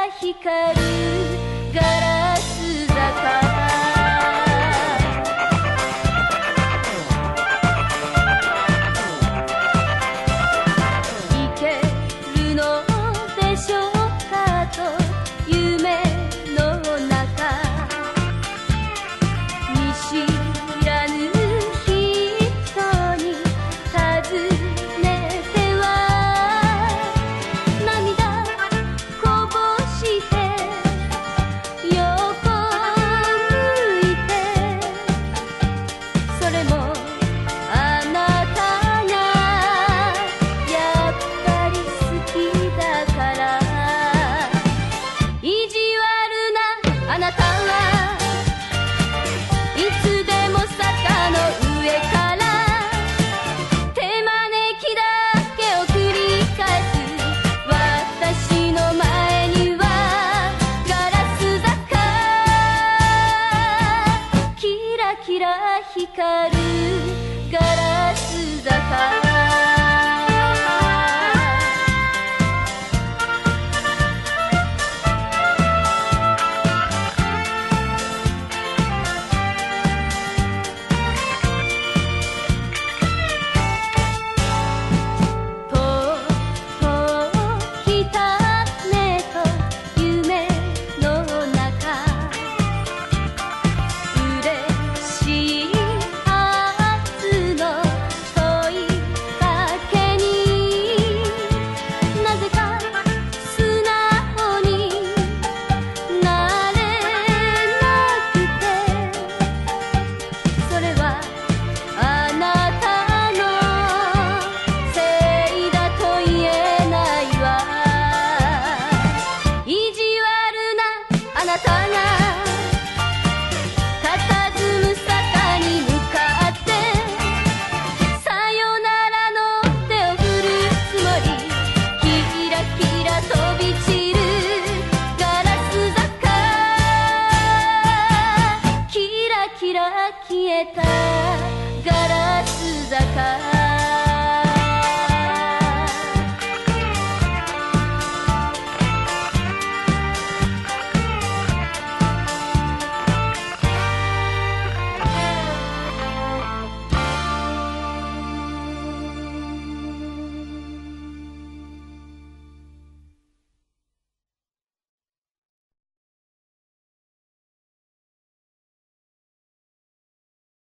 光るガラス坂いけるのでしょうかと夢の中見知らぬ人に尋ねては涙こぼして横向いてそれもあなたがやっぱり好きだから意地悪なあなたはいつでも坂の上から手招きだけを繰り返す私の前にはガラス坂キラキラ光るガラス坂あなたが